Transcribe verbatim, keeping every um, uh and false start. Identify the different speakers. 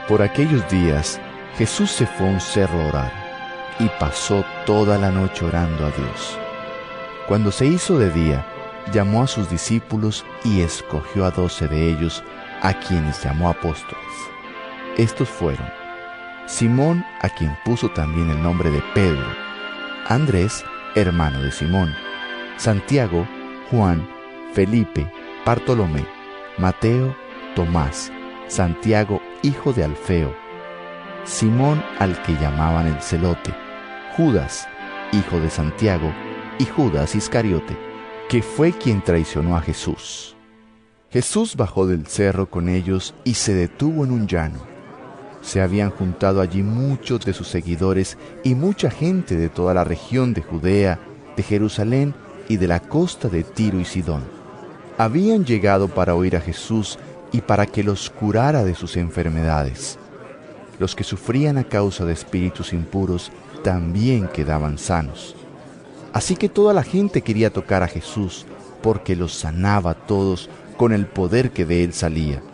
Speaker 1: Por aquellos días, Jesús se fue a un cerro a orar, y pasó toda la noche orando a Dios. Cuando se hizo de día, llamó a sus discípulos y escogió a doce de ellos, a quienes llamó apóstoles. Estos fueron: Simón, a quien puso también el nombre de Pedro; Andrés, hermano de Simón; Santiago, Juan, Felipe, Bartolomé, Mateo, Tomás, Santiago, hijo de Alfeo, Simón, al que llamaban el Celote, Judas, hijo de Santiago, y Judas Iscariote, que fue quien traicionó a Jesús. Jesús bajó del cerro con ellos y se detuvo en un llano. Se habían juntado allí muchos de sus seguidores y mucha gente de toda la región de Judea, de Jerusalén y de la costa de Tiro y Sidón. Habían llegado para oír a Jesús y para que los curara de sus enfermedades. Los que sufrían a causa de espíritus impuros también quedaban sanos. Así que toda la gente quería tocar a Jesús, porque los sanaba a todos con el poder que de él salía.